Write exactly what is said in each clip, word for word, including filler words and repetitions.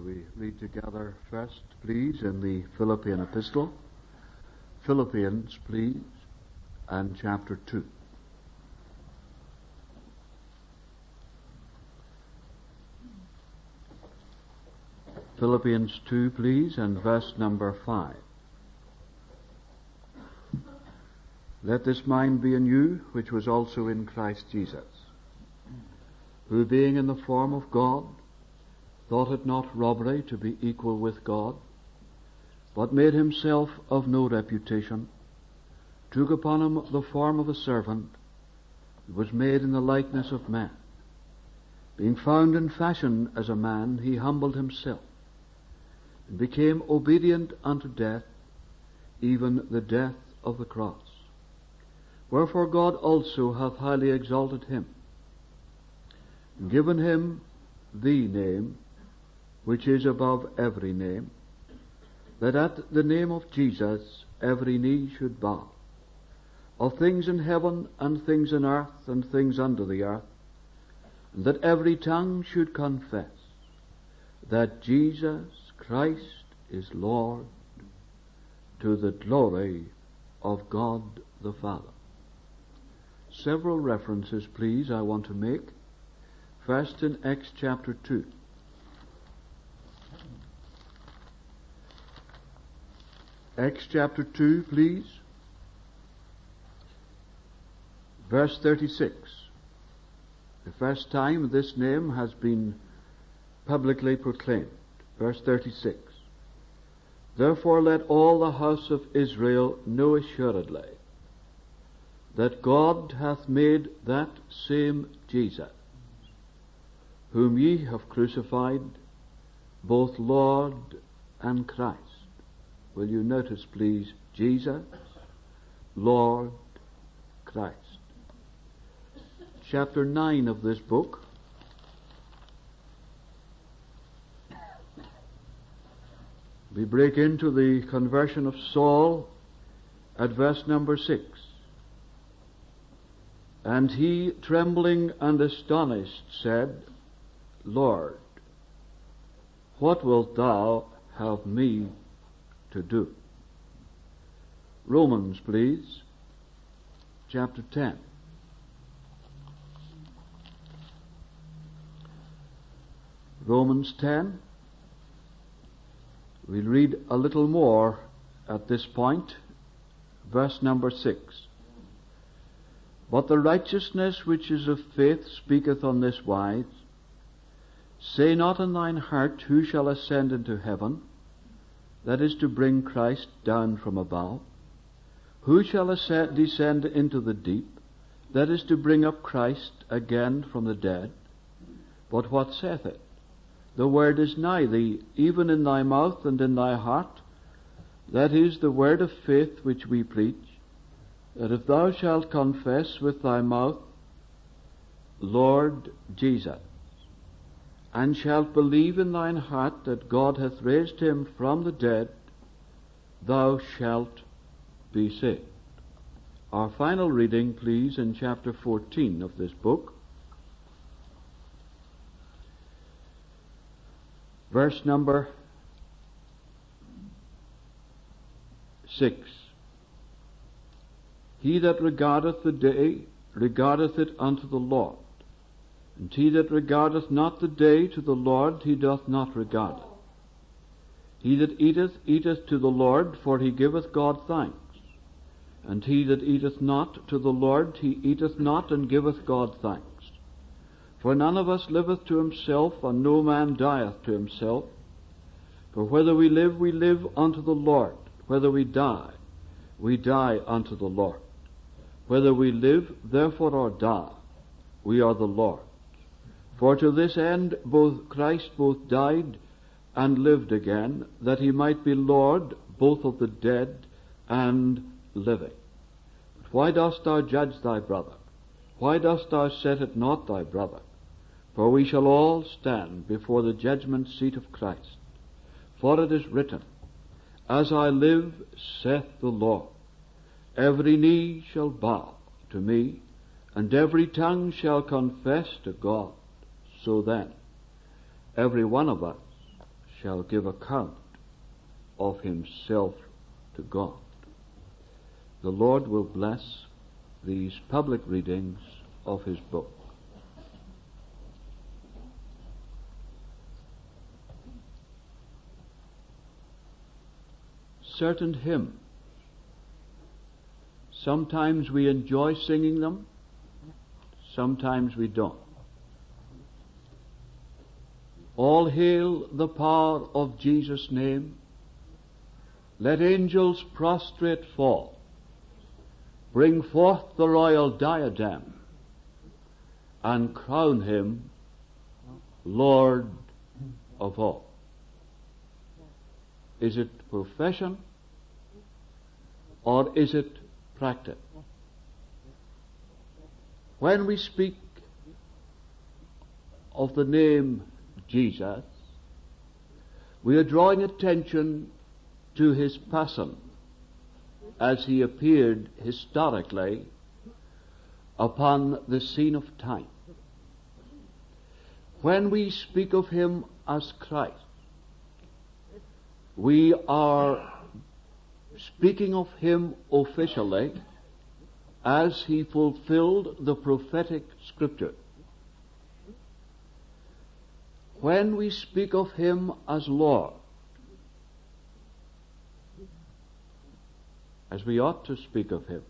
we read together first, please, in the Philippian epistle. Philippians, please, and chapter two. Philippians two, please, and verse number five. Let this mind be in you, which was also in Christ Jesus, who being in the form of God, thought it not robbery to be equal with God, but made himself of no reputation, took upon him the form of a servant, and was made in the likeness of men. Being found in fashion as a man, he humbled himself, and became obedient unto death, even the death of the cross. Wherefore God also hath highly exalted him, and given him the name which is above every name, that at the name of Jesus every knee should bow, of things in heaven and things in earth and things under the earth, and that every tongue should confess that Jesus Christ is Lord, to the glory of God the Father. Several references, please, I want to make. First in Acts chapter two. Acts chapter two, please. Verse thirty-six. The first time this name has been publicly proclaimed. Verse thirty-six. Therefore let all the house of Israel know assuredly that God hath made that same Jesus, whom ye have crucified, both Lord and Christ. Will you notice, please, Jesus, Lord, Christ. Chapter nine of this book. We break into the conversion of Saul at verse number six. And he, trembling and astonished, said, Lord, what wilt thou have me to do? Romans, please, chapter ten. Romans ten. We'll read a little more at this point, verse number six. But the righteousness which is of faith speaketh on this wise, say not in thine heart, who shall ascend into heaven, that is to bring Christ down from above? Who shall ascend, descend into the deep, that is to bring up Christ again from the dead? But what saith it? The word is nigh thee, even in thy mouth and in thy heart. That is the word of faith which we preach, that if thou shalt confess with thy mouth, Lord Jesus, and shalt believe in thine heart that God hath raised him from the dead, thou shalt be saved. Our final reading, please, in chapter fourteen of this book. Verse number six. He that regardeth the day, regardeth it unto the Lord. And he that regardeth not the day to the Lord, he doth not regard it. He that eateth, eateth to the Lord, for he giveth God thanks. And he that eateth not to the Lord, he eateth not and giveth God thanks. For none of us liveth to himself, and no man dieth to himself. For whether we live, we live unto the Lord. Whether we die, we die unto the Lord. Whether we live, therefore, or die, we are the Lord's. For to this end both Christ both died and lived again, that he might be Lord both of the dead and living. But why dost thou judge thy brother? Why dost thou set it not thy brother? For we shall all stand before the judgment seat of Christ. For it is written, As I live, saith the Lord, every knee shall bow to me, and every tongue shall confess to God. So then, every one of us shall give account of himself to God. The Lord will bless these public readings of his book. Certain hymns, sometimes we enjoy singing them, sometimes we don't. All hail the power of Jesus' name. Let angels prostrate fall. Bring forth the royal diadem and crown him Lord of all. Is it profession or is it practice? When we speak of the name Jesus, we are drawing attention to his person as he appeared historically upon the scene of time. When we speak of him as Christ, we are speaking of him officially as he fulfilled the prophetic scripture. When we speak of him as Lord, as we ought to speak of him,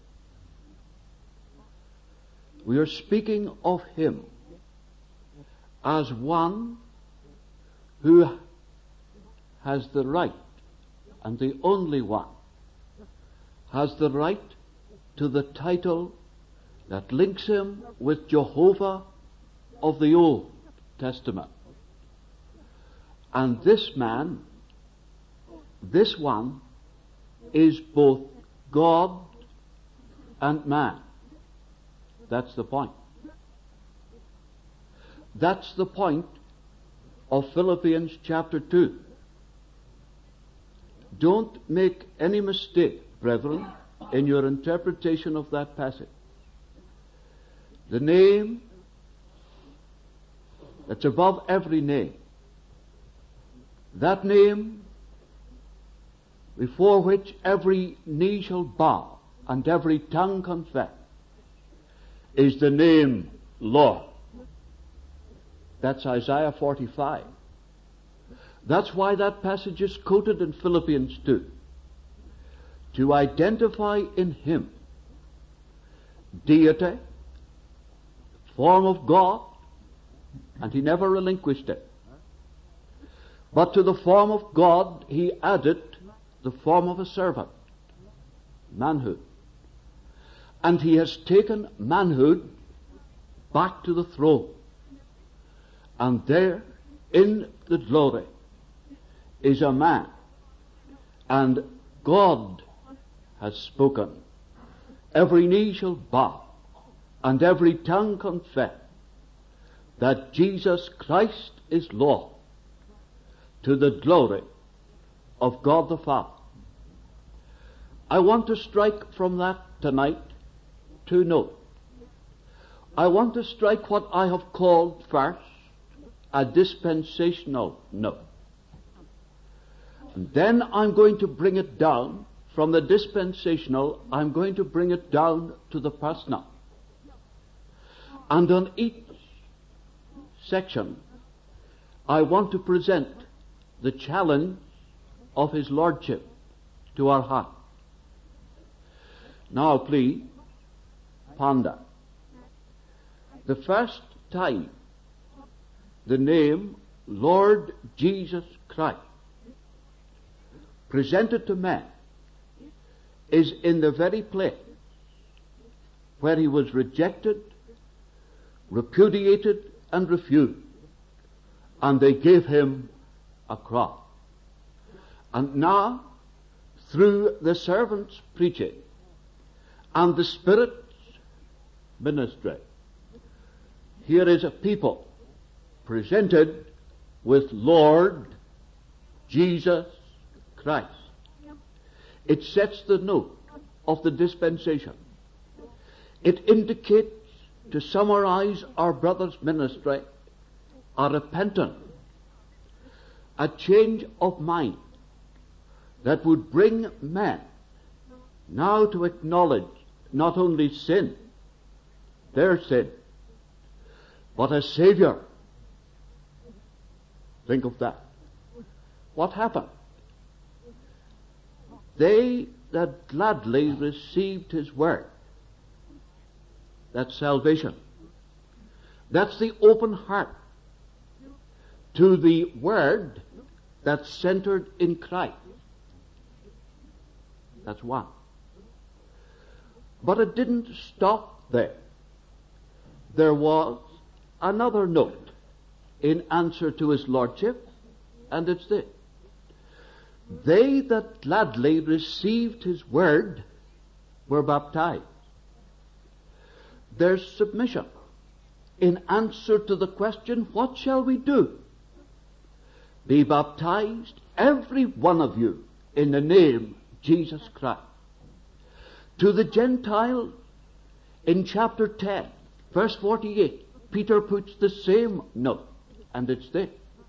we are speaking of him as one who has the right, and the only one, has the right to the title that links him with Jehovah of the Old Testament. And this man, this one, is both God and man. That's the point. That's the point of Philippians chapter two. Don't make any mistake, brethren, in your interpretation of that passage. The name that's above every name, that name before which every knee shall bow and every tongue confess, is the name Lord. That's Isaiah forty-five. That's why that passage is quoted in Philippians two. To identify in him deity, form of God, and he never relinquished it. But to the form of God he added the form of a servant, manhood. And he has taken manhood back to the throne. And there, in the glory, is a man. And God has spoken. Every knee shall bow, and every tongue confess that Jesus Christ is Lord, to the glory of God the Father. I want to strike from that tonight two notes. I want to strike what I have called first a dispensational note. And then I'm going to bring it down from the dispensational, I'm going to bring it down to the personal. And on each section, I want to present the challenge of his lordship to our heart. Now please, ponder. The first time the name Lord Jesus Christ presented to man is in the very place where he was rejected, repudiated, and refused. And they gave him a cross. And now, through the servant's preaching and the Spirit's ministry, here is a people presented with Lord Jesus Christ. It sets the note of the dispensation. It indicates, to summarize our brother's ministry, a repentance a change of mind that would bring men now to acknowledge not only sin, their sin, but a Savior. Think of that. What happened? They that gladly received his word. That's salvation. That's the open heart to the word that's centered in Christ. That's one. But it didn't stop there. There was another note in answer to his lordship, and it's this: they that gladly received his word were baptized. Their submission in answer to the question, what shall we do? Be baptized, every one of you, in the name Jesus Christ. To the Gentiles, in chapter ten, verse forty-eight, Peter puts the same note, and it's this: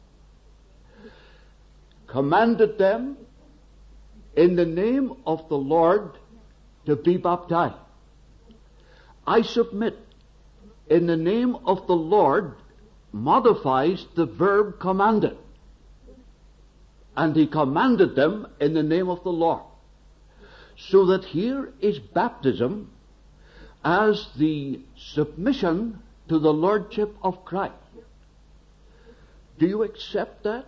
commanded them in the name of the Lord to be baptized. I submit, in the name of the Lord modifies the verb commanded. And he commanded them in the name of the Lord. So that here is baptism as the submission to the lordship of Christ. Do you accept that?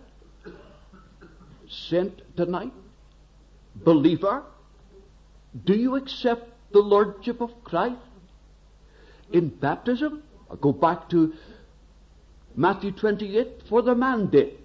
Saint tonight? Believer? Do you accept the lordship of Christ in baptism? I'll go back to Matthew twenty-eight for the mandate.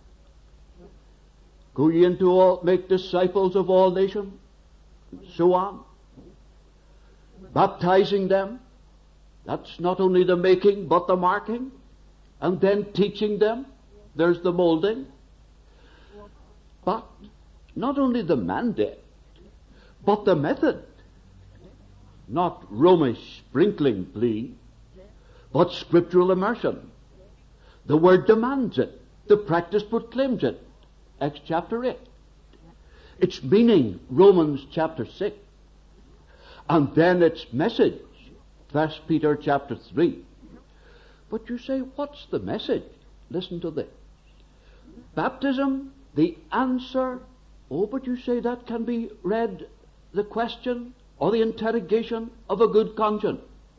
Go ye into all, make disciples of all nations, so on. Baptizing them. That's not only the making, but the marking. And then teaching them. There's the molding. But not only the mandate, but the method. Not Romish sprinkling plea, but scriptural immersion. The word demands it. The practice proclaims it. Acts chapter eight. Its meaning, Romans chapter six. And then its message, First Peter chapter three. But you say, what's the message? Listen to this. Baptism, the answer. Oh, but you say that can be read, the question or the interrogation of a good conscience.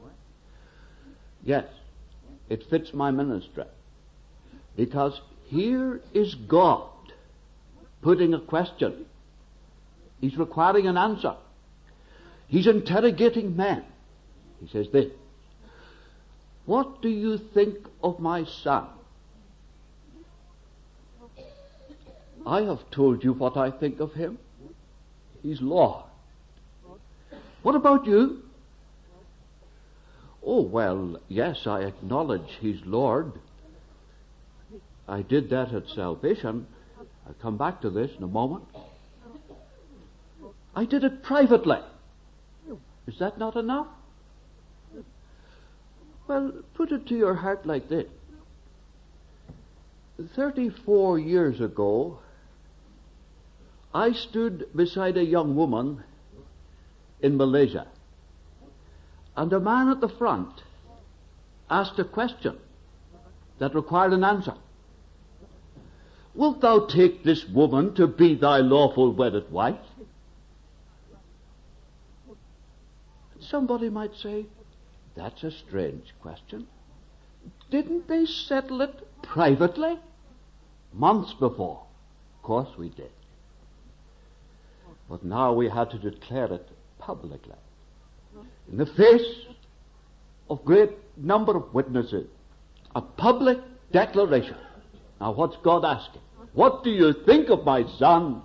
Yes, it fits my ministry. Because here is God putting a question. He's requiring an answer. He's interrogating men. He says this: what do you think of my son? I have told you what I think of him. He's Lord. What about you? Oh, well, yes, I acknowledge he's Lord. I did that at salvation. I'll come back to this in a moment. I did it privately. Is that not enough? Well, put it to your heart like this. Thirty-four years ago, I stood beside a young woman in Malaysia, and a man at the front asked a question that required an answer. Wilt thou take this woman to be thy lawful wedded wife? Somebody might say, that's a strange question. Didn't they settle it privately? Months before. Of course we did. But now we had to declare it publicly. In the face of great number of witnesses. A public declaration. Now what's God asking? What do you think of my son?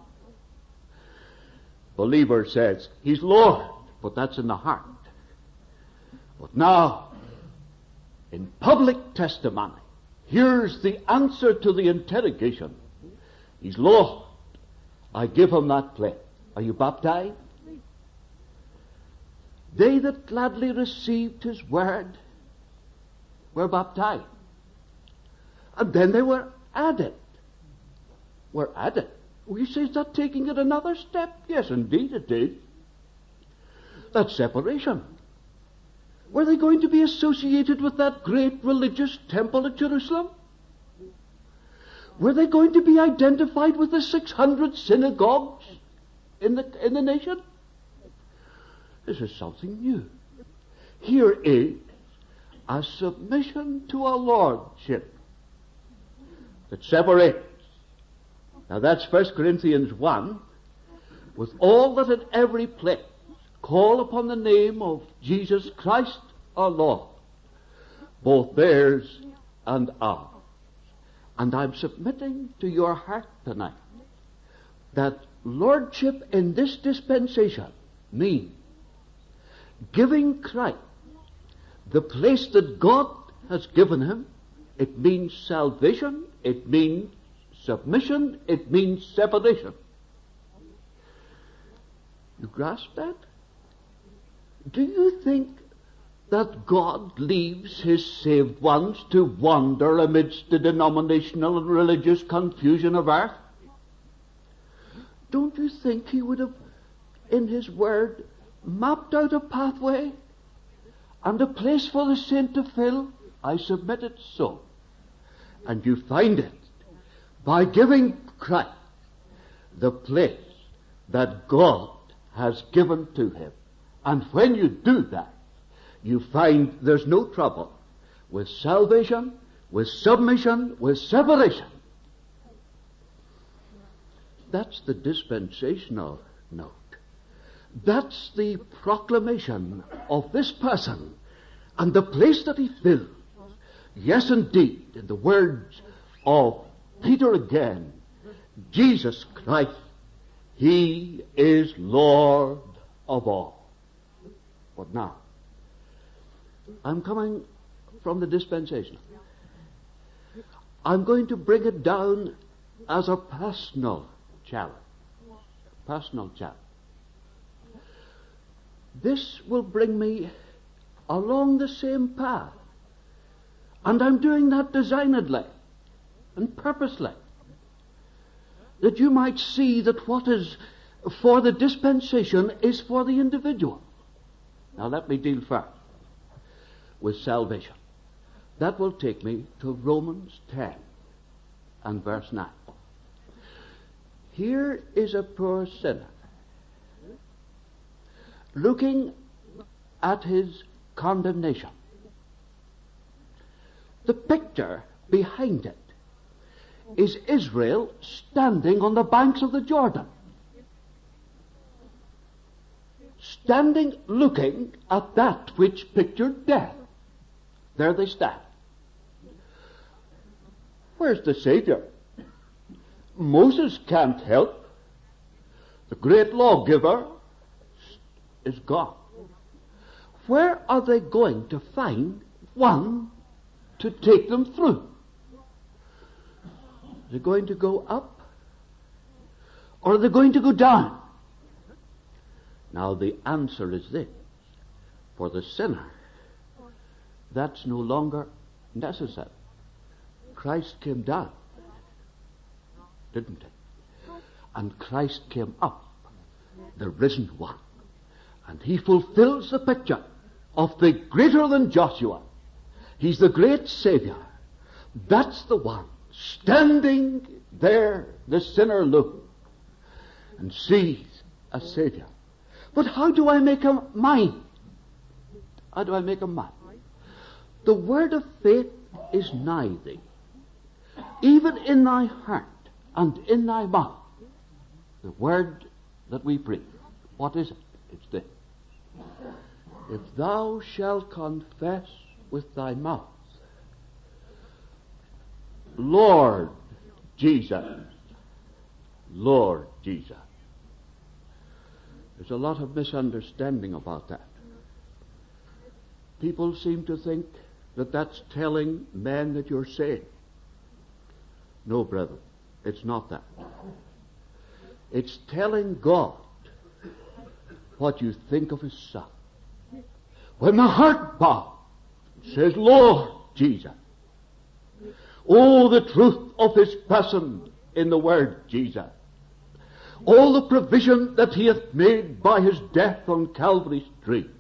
Believer says, he's Lord, but that's in the heart. But now, in public testimony, here's the answer to the interrogation. He's Lord. I give him that place. Are you baptized? They that gladly received his word were baptized. And then they were added. were added. We say, is that taking it another step? Yes, indeed it is. That separation. Were they going to be associated with that great religious temple at Jerusalem? Were they going to be identified with the six hundred synagogues in the, in the nation? This is something new. Here is a submission to a lordship that separates. Now that's First Corinthians one. With all that at every place call upon the name of Jesus Christ our Lord, both theirs and ours. And I'm submitting to your heart tonight that lordship in this dispensation means giving Christ the place that God has given him. It means salvation, it means submission, it means separation. You grasp that? Do you think that God leaves his saved ones to wander amidst the denominational and religious confusion of earth? Don't you think he would have, in his word, mapped out a pathway and a place for the saint to fill? I submit it so. And you find it by giving Christ the place that God has given to him. And when you do that, you find there's no trouble with salvation, with submission, with separation. That's the dispensational note. That's the proclamation of this person and the place that he fills. Yes, indeed, in the words of Peter again, Jesus Christ, he is Lord of all. But now, I'm coming from the dispensational. I'm going to bring it down as a personal challenge. Personal challenge. This will bring me along the same path. And I'm doing that designedly and purposely, that you might see that what is for the dispensation is for the individual. Now let me deal first with salvation. That will take me to Romans ten and verse nine. Here is a poor sinner looking at his condemnation. The picture behind it is Israel standing on the banks of the Jordan, standing looking at that which pictured death. There they stand. Where's the Savior? Moses can't help. The great lawgiver is gone. Where are they going to find one to take them through? Are they going to go up? Or are they going to go down? Now the answer is this. For the sinner, that's no longer necessary. Christ came down, didn't he? And Christ came up, the risen one. And he fulfills the picture of the greater than Joshua. He's the great Savior. That's the one standing there. The sinner looks and sees a Savior. But how do I make him mine? How do I make him mine? The word of faith is nigh thee, even in thy heart and in thy mouth. The word that we preach. What is it? It's this. If thou shalt confess with thy mouth, Lord Jesus, Lord Jesus. There's a lot of misunderstanding about that. People seem to think that that's telling men that you're saved. No, brother, it's not that. It's telling God what you think of his Son. When the heart bows, it says, Lord Jesus. Oh, the truth of his person in the word Jesus. All the provision that he hath made by his death on Calvary's tree.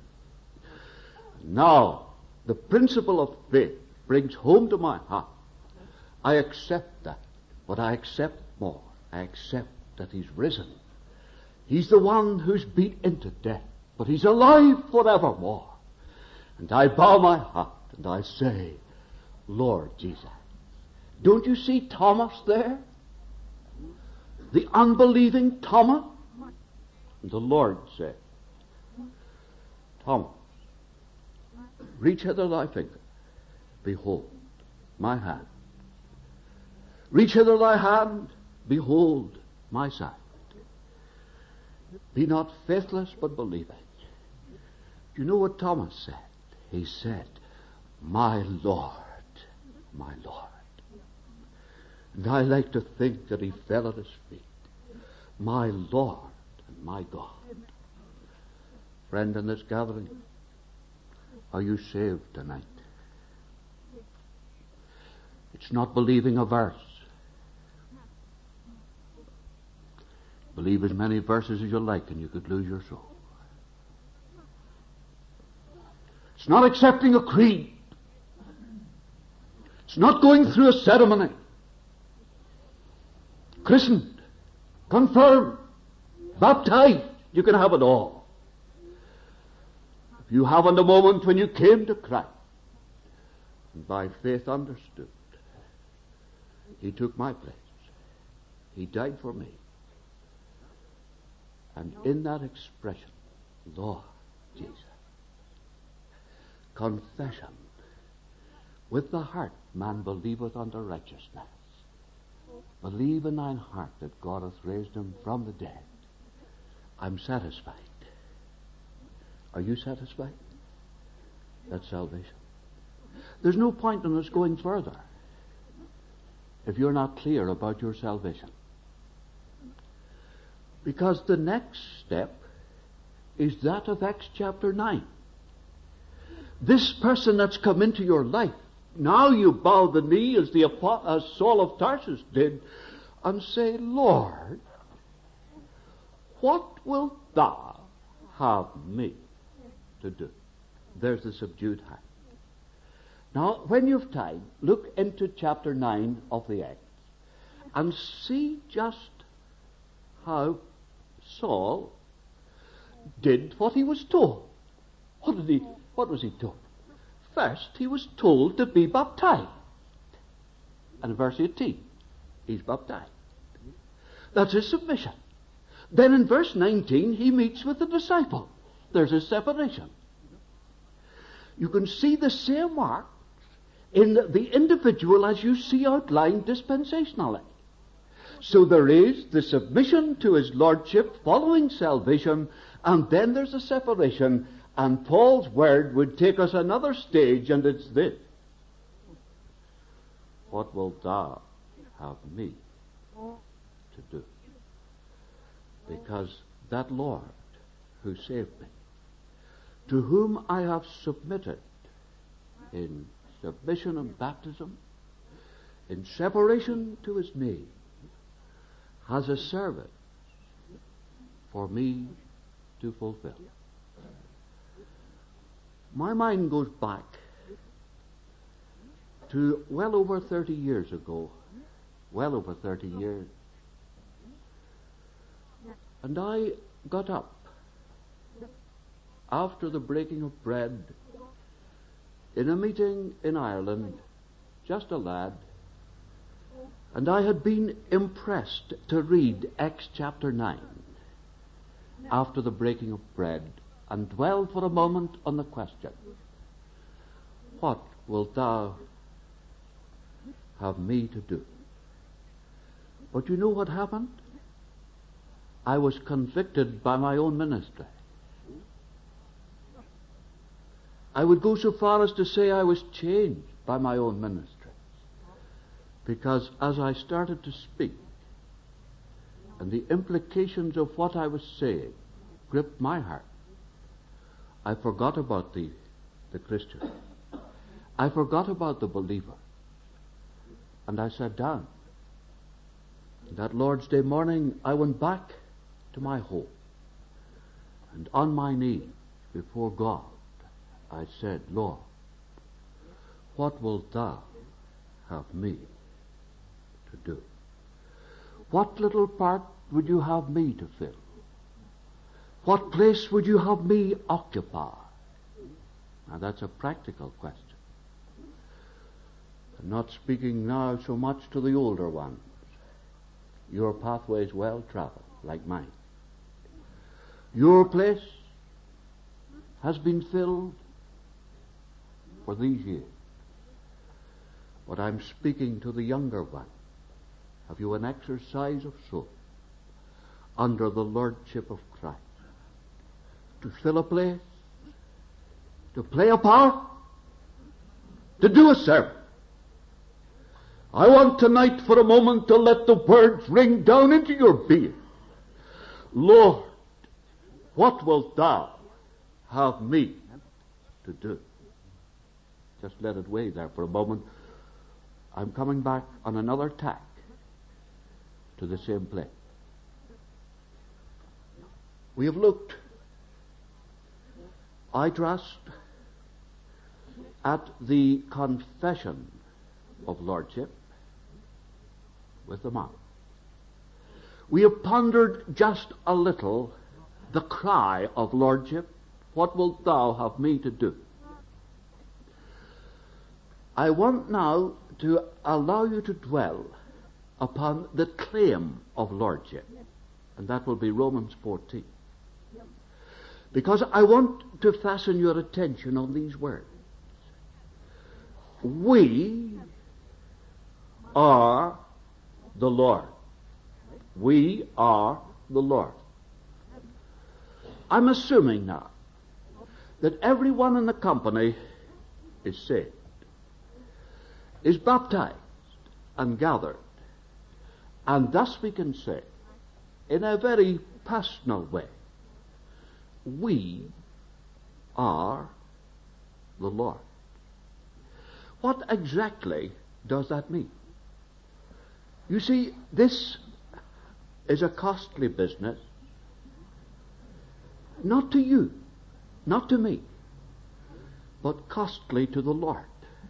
Now, the principle of faith brings home to my heart. I accept that, but I accept more. I accept that he's risen. He's the one who's beat into death, but he's alive forevermore. And I bow my heart and I say, Lord Jesus. Don't you see Thomas there? The unbelieving Thomas? And the Lord said, Thomas, reach hither thy finger. Behold, my hand. Reach hither thy hand. Behold, my side. Be not faithless, but believing. Do you know what Thomas said? He said, my Lord, my Lord. And I like to think that he fell at his feet. My Lord and my God. Friend in this gathering, are you saved tonight? It's not believing a verse. Believe as many verses as you like and you could lose your soul. It's not accepting a creed. It's not going through a ceremony. Christened, confirmed, baptized, you can have it all. If you haven't a moment when you came to Christ and by faith understood, he took my place. He died for me. And in that expression, Lord Jesus, confession, with the heart man believeth unto righteousness. Believe in thine heart that God hath raised him from the dead. I'm satisfied. Are you satisfied? That's salvation. There's no point in us going further if you're not clear about your salvation. Because the next step is that of Acts chapter nine. This person that's come into your life, now you bow the knee as, the, as Saul of Tarsus did and say, Lord, what wilt thou have me to do? There's the subdued hand. Now, when you've time, look into chapter nine of the Acts and see just how Saul did what he was told. What did he, what was he told? First, he was told to be baptized. And in verse eighteen, he's baptized. That's his submission. Then in verse nineteen, he meets with the disciple. There's a separation. You can see the same marks in the individual as you see outlined dispensationally. So there is the submission to his lordship following salvation, and then there's a separation. And Paul's word would take us another stage, and it's this. What wilt thou have me to do? Because that Lord who saved me, to whom I have submitted in submission and baptism, in separation to his knee, has a service for me to fulfill. My mind goes back to well over thirty years ago, well over thirty years, and I got up after the breaking of bread in a meeting in Ireland, just a lad, and I had been impressed to read Acts chapter nine after the breaking of bread, and dwell for a moment on the question, what wilt thou have me to do? But you know what happened? I was convicted by my own ministry. I would go so far as to say I was changed by my own ministry. Because as I started to speak, and the implications of what I was saying gripped my heart, I forgot about the, the Christian. I forgot about the believer. And I sat down. That Lord's Day morning I went back to my home, and on my knees before God I said, Lord, what wilt thou have me to do? What little part would you have me to fill? What place would you have me occupy? Now that's a practical question. I'm not speaking now so much to the older ones. Your pathway is well traveled, like mine. Your place has been filled for these years. But I'm speaking to the younger one. Have you an exercise of soul under the lordship of Christ? To fill a place, to play a part, to do a service. I want tonight for a moment to let the words ring down into your being. Lord, what wilt thou have me to do? Just let it weigh there for a moment. I'm coming back on another tack to the same place. We have looked, I trust, at the confession of lordship with the mouth. We have pondered just a little the cry of lordship, what wilt thou have me to do? I want now to allow you to dwell upon the claim of lordship, and that will be Romans fourteen. Because I want to fasten your attention on these words. We are the Lord. We are the Lord. I'm assuming now that everyone in the company is saved, is baptized and gathered, and thus we can say, in a very personal way, we are the Lord. What exactly does that mean? You see, this is a costly business, not to you, not to me, but costly to the Lord.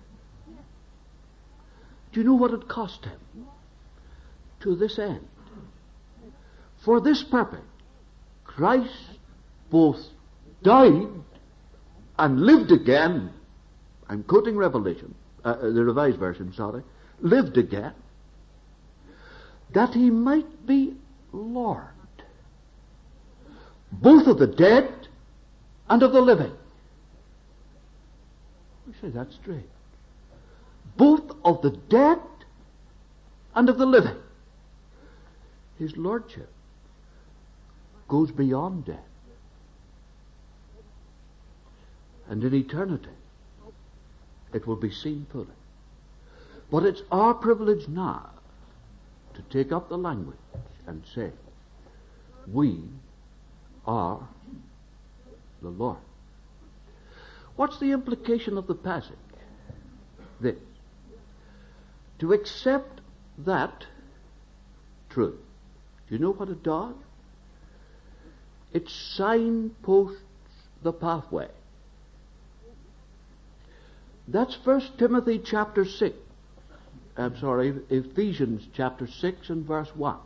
Do you know what it cost him? To this end. For this purpose, Christ both died and lived again. I'm quoting Revelation, uh, the Revised Version, sorry. Lived again, that he might be Lord, both of the dead and of the living. We say that's straight. Both of the dead and of the living. His lordship goes beyond death. And in eternity, it will be seen fully. But it's our privilege now to take up the language and say, we are the Lord. What's the implication of the passage? This. To accept that truth. Do you know what it does? It signposts the pathway. That's First Timothy chapter six. I'm sorry, Ephesians chapter six and verse one.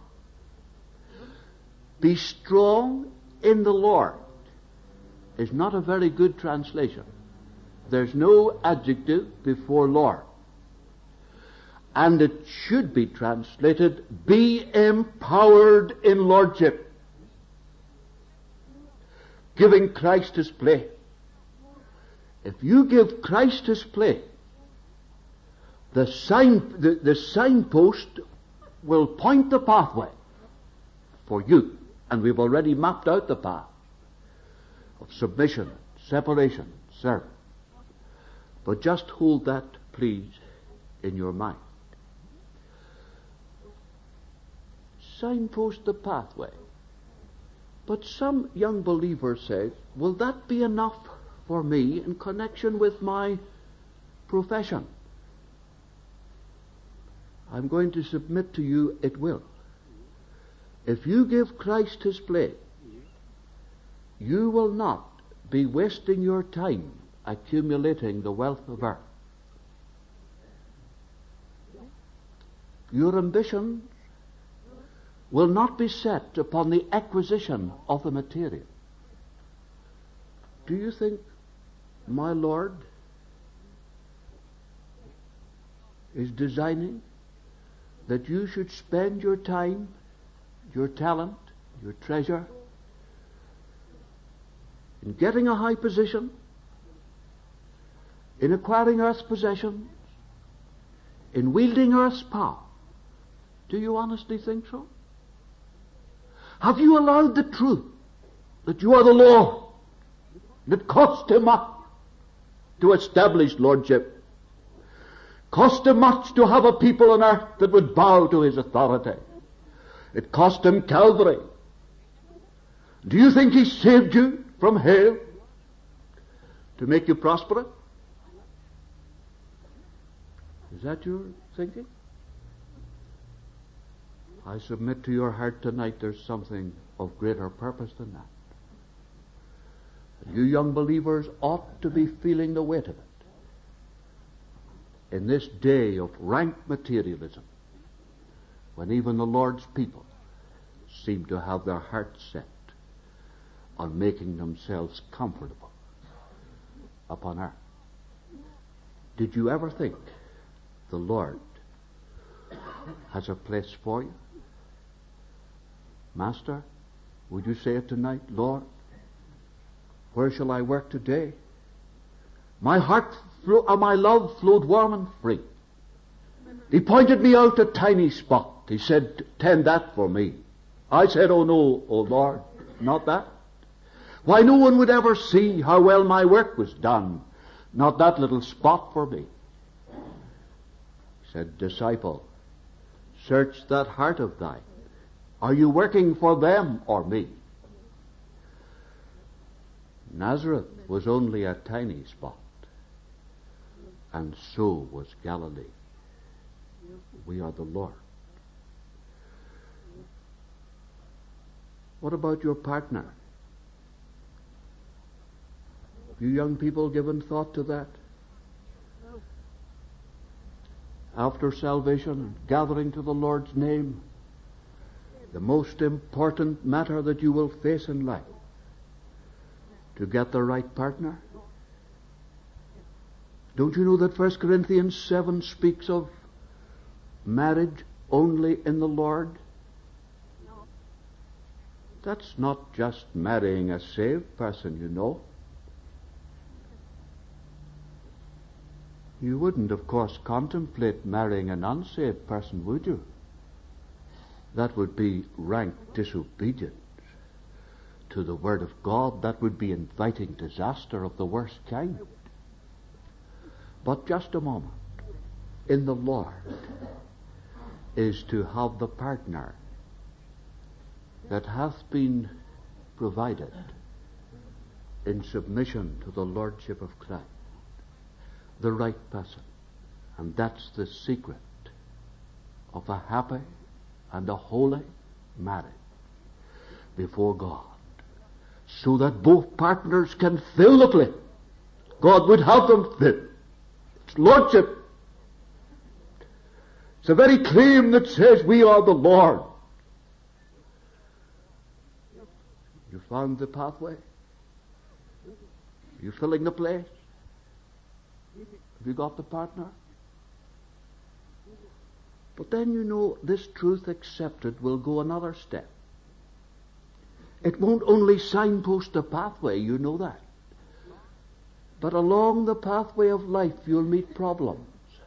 Be strong in the Lord is not a very good translation. There's no adjective before Lord. And it should be translated, be empowered in lordship, giving Christ his place. If you give Christ his place, the sign, the, the signpost will point the pathway for you. And we've already mapped out the path of submission, separation, service. But just hold that, please, in your mind. Signpost the pathway. But some young believer says, will that be enough for me in connection with my profession? I'm going to submit to you it will. if you give Christ his place, you will not be wasting your time accumulating the wealth of earth. Your ambitions will not be set upon the acquisition of the material. Do you think my Lord is designing that you should spend your time, your talent, your treasure in getting a high position, in acquiring earth's possessions, in wielding earth's power? Do you honestly think so? Have you allowed the truth that you are the Lord, that cost him much to establish lordship, cost him much to have a people on earth that would bow to his authority? It cost him Calvary. Do you think he saved you from hell to make you prosperous? Is that your thinking? I submit to your heart tonight there's something of greater purpose than that. You young believers ought to be feeling the weight of it in this day of rank materialism, when even the Lord's people seem to have their hearts set on making themselves comfortable upon earth. Did you ever think the Lord has a place for you? Master, would you say it tonight? Lord, where shall I work today? My heart, flew, uh, my love flowed warm and free. He pointed me out a tiny spot. He said, tend that for me. I said, oh no, oh Lord, not that. Why, no one would ever see how well my work was done. Not that little spot for me. He said, disciple, search that heart of thine. Are you working for them or me? Nazareth was only a tiny spot, and so was Galilee. We are the Lord. What about your partner? Have you young people given thought to that? After salvation, gathering to the Lord's name, the most important matter that you will face in life, to get the right partner. Don't you know that First Corinthians seven speaks of marriage only in the Lord? That's not just marrying a saved person, you know. You wouldn't, of course, contemplate marrying an unsaved person, would you? That would be rank disobedience to the Word of God. That would be inviting disaster of the worst kind. But just a moment. In the Lord is to have the partner that hath been provided in submission to the Lordship of Christ. The right person. And that's the secret of a happy and a holy marriage before God, so that both partners can fill the place God would have them fill. It's lordship. It's a very claim that says we are the Lord. You found the pathway? You filling the place? Have you got the partner? But then, you know, this truth accepted will go another step. It won't only signpost the pathway, you know that. But along the pathway of life you'll meet problems.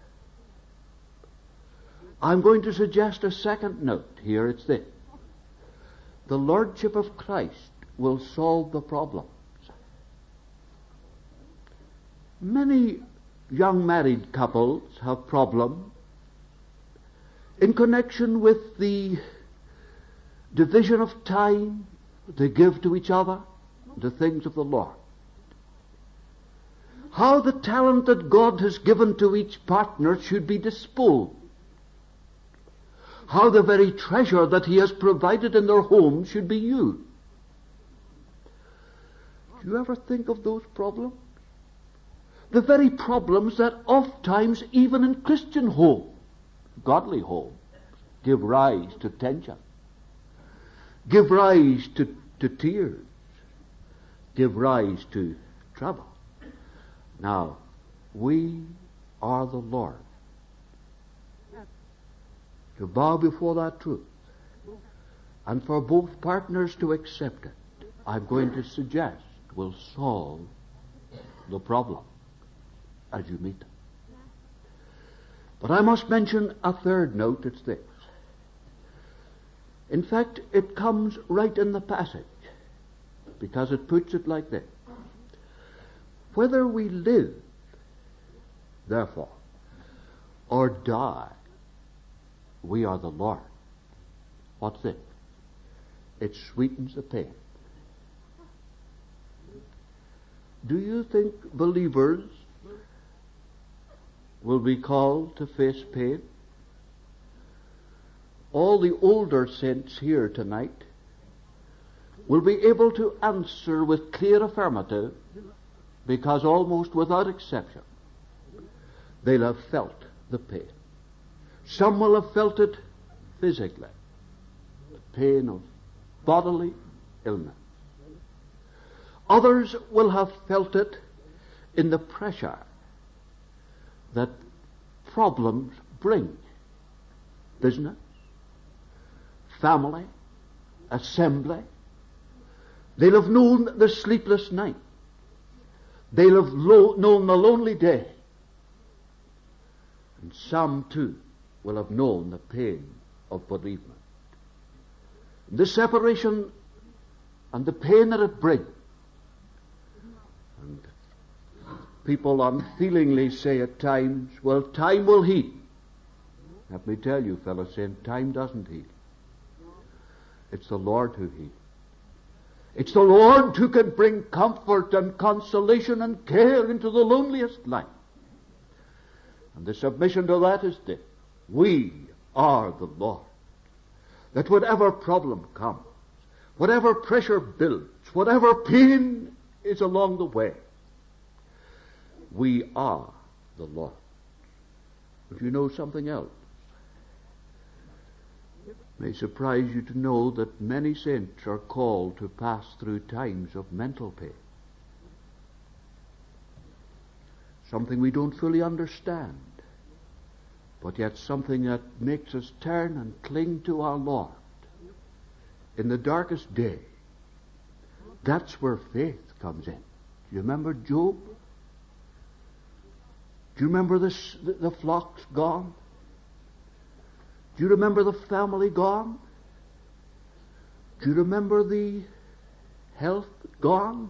I'm going to suggest a second note here. It's this. The Lordship of Christ will solve the problems. Many young married couples have problems in connection with the division of time they give to each other, the things of the Lord. How the talent that God has given to each partner should be disposed. how the very treasure that he has provided in their homes should be used. Do you ever think of those problems? The very problems that oft-times, even in Christian homes, godly homes, give rise to tension, give rise to, to tears, give rise to trouble. Now, we are the Lord. To bow before that truth, and for both partners to accept it, I'm going to suggest will solve the problem as you meet them. But I must mention a third note. It's this. In fact, it comes right in the passage, because it puts it like this. Whether we live, therefore, or die, we are the Lord. What's it? It sweetens the pain. Do you think believers will be called to face pain? All the older saints here tonight will be able to answer with clear affirmative, because almost without exception they'll have felt the pain. Some will have felt it physically, the pain of bodily illness. Others will have felt it in the pressure that problems bring. Business, family, assembly. They'll have known the sleepless night. They'll have lo- known the lonely day. And some, too, will have known the pain of bereavement. The separation and the pain that it brings. And people unfeelingly say at times, well, time will heal. Let me tell you, fellow saint, time doesn't heal. It's the Lord who heals. It's the Lord who can bring comfort and consolation and care into the loneliest life. And the submission to that is this. We are the Lord. That whatever problem comes, whatever pressure builds, whatever pain is along the way, we are the Lord. But you know something else? It may surprise you to know that many saints are called to pass through times of mental pain. Something we don't fully understand, but yet something that makes us turn and cling to our Lord in the darkest day. That's where faith comes in. Do you remember Job? Do you remember this, the, the flocks gone? Do you remember the family gone? Do you remember the health gone?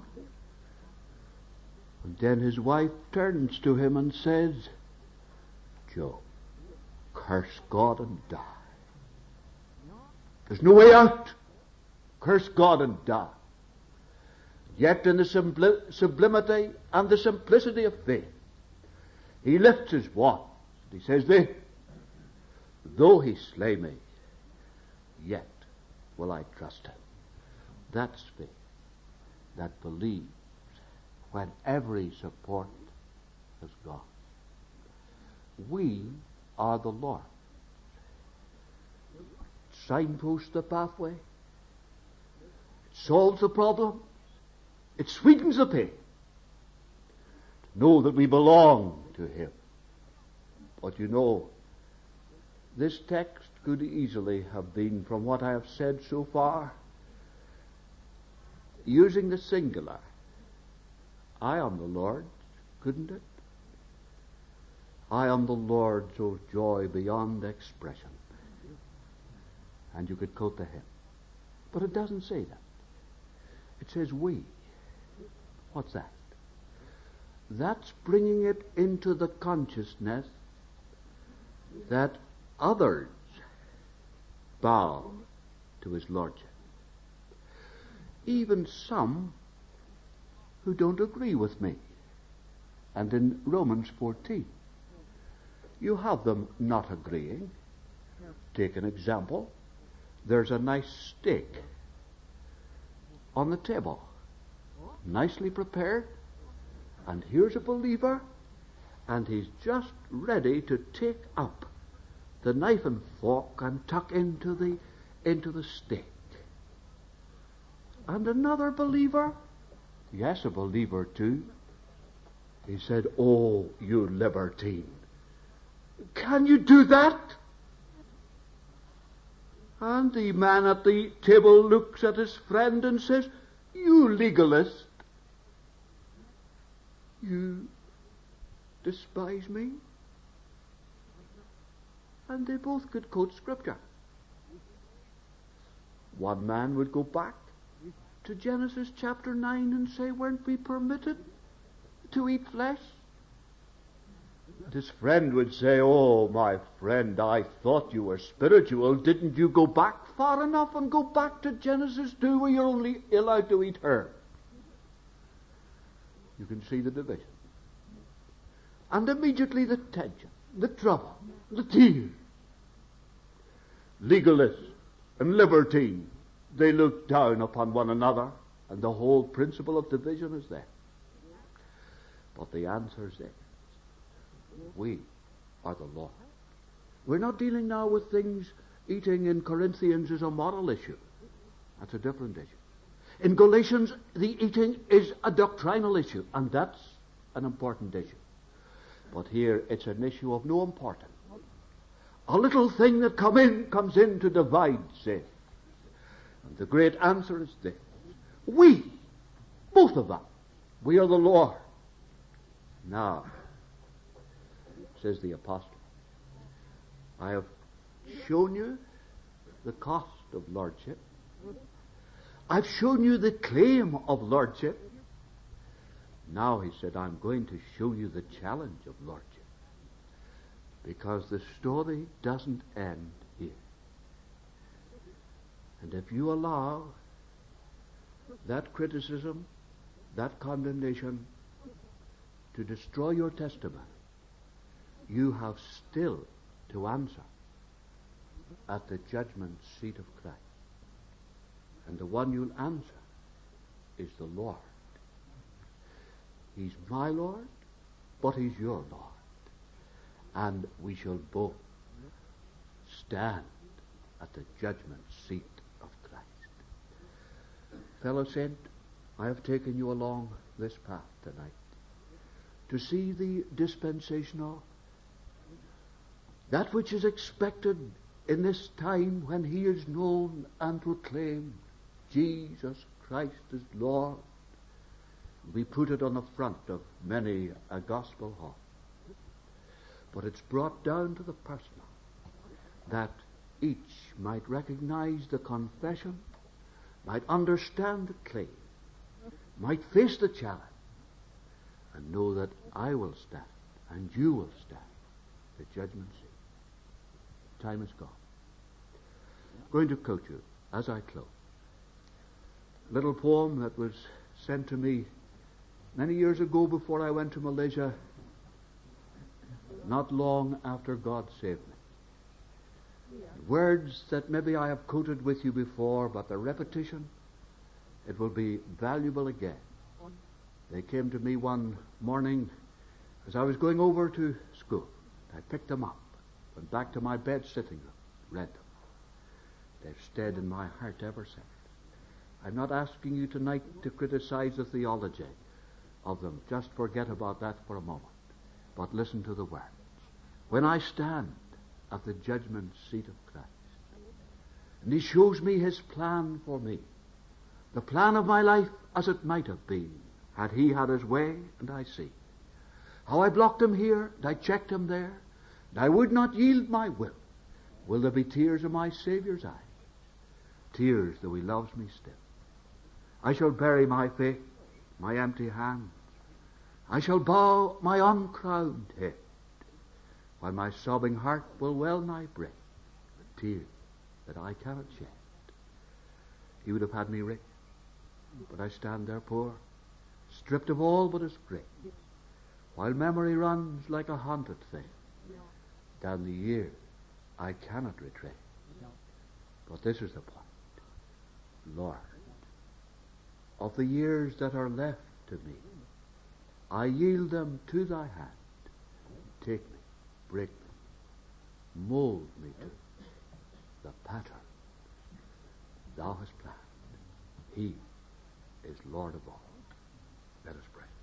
And then his wife turns to him and says, Job, curse God and die. There's no way out. Curse God and die. Yet in the subli- sublimity and the simplicity of faith, he lifts his wand. He says this, though he slay me, yet will I trust him. That's faith that believes when every support has gone. We are the Lord. It signposts the pathway. It solves the problem. It sweetens the pain. To know that we belong to him. But you know, this text could easily have been, from what I have said so far, using the singular. I am the Lord's, couldn't it? I am the Lord's, oh joy beyond expression. And you could quote the hymn. But it doesn't say that. It says we. What's that? That's bringing it into the consciousness that others bow to his lordship. Even some who don't agree with me. And in Romans fourteen, you have them not agreeing. take an example. There's a nice steak on the table, nicely prepared, and here's a believer, and he's just ready to take up the knife and fork and tuck into the into the steak. And another believer, yes, a believer too, he said, "Oh, you libertine, can you do that?" And the man at the table looks at his friend and says, "You legalist, you despise me?" And they both could quote scripture. One man would go back to Genesis chapter nine and say, "Weren't we permitted to eat flesh?" And his friend would say, "Oh, my friend, I thought you were spiritual. Didn't you go back far enough and go back to Genesis two where you're only allowed to eat herb?" You can see the division. And immediately the tension, the trouble, the tears. Legalists and libertine, they look down upon one another, and the whole principle of division is there. But the answer is there. We are the Lord. We're not dealing now with things. Eating in Corinthians is a moral issue. That's a different issue. In Galatians, the eating is a doctrinal issue, and that's an important issue. But here, it's an issue of no importance. A little thing that come in comes in to divide sin. And the great answer is this: we, both of us, we are the Lord. Now, says the apostle, I have shown you the cost of lordship. I've shown you the claim of lordship. Now, he said, I'm going to show you the challenge of lordship. Because the story doesn't end here. And if you allow that criticism, that condemnation to destroy your testimony, you have still to answer at the judgment seat of Christ. And the one you'll answer is the Lord. He's my Lord, but he's your Lord. And we shall both stand at the judgment seat of Christ. Fellow saint, I have taken you along this path tonight to see the dispensational, that which is expected in this time when he is known and proclaimed, Jesus Christ is Lord. We put it on the front of many a gospel hall. But it's brought down to the personal, that each might recognize the confession, might understand the claim, might face the challenge, and know that I will stand, and you will stand, the judgment seat. Time is gone. I'm going to quote you, as I close, a little poem that was sent to me many years ago before I went to Malaysia, not long after God saved me. Words that maybe I have quoted with you before, but the repetition, it will be valuable again. They came to me one morning as I was going over to school. I picked them up, went back to my bed sitting room, read them. They've stayed in my heart ever since. I'm not asking you tonight to criticize the theology of them. Just forget about that for a moment. But listen to the words. When I stand at the judgment seat of Christ, and he shows me his plan for me, the plan of my life as it might have been, had he had his way, and I see how I blocked him here, and I checked him there, and I would not yield my will. Will there be tears in my Saviour's eyes? Tears, though he loves me still. I shall bury my faith, my empty hands. I shall bow my uncrowned head, while my sobbing heart will well nigh break with tears that I cannot shed. He would have had me rich, but I stand there poor, stripped of all but his grace, while memory runs like a haunted thing down the years I cannot retrace. But this is the point. Lord, of the years that are left to me, I yield them to thy hand. Take me, break me, mold me to the pattern thou hast planned. He is Lord of all. Let us pray.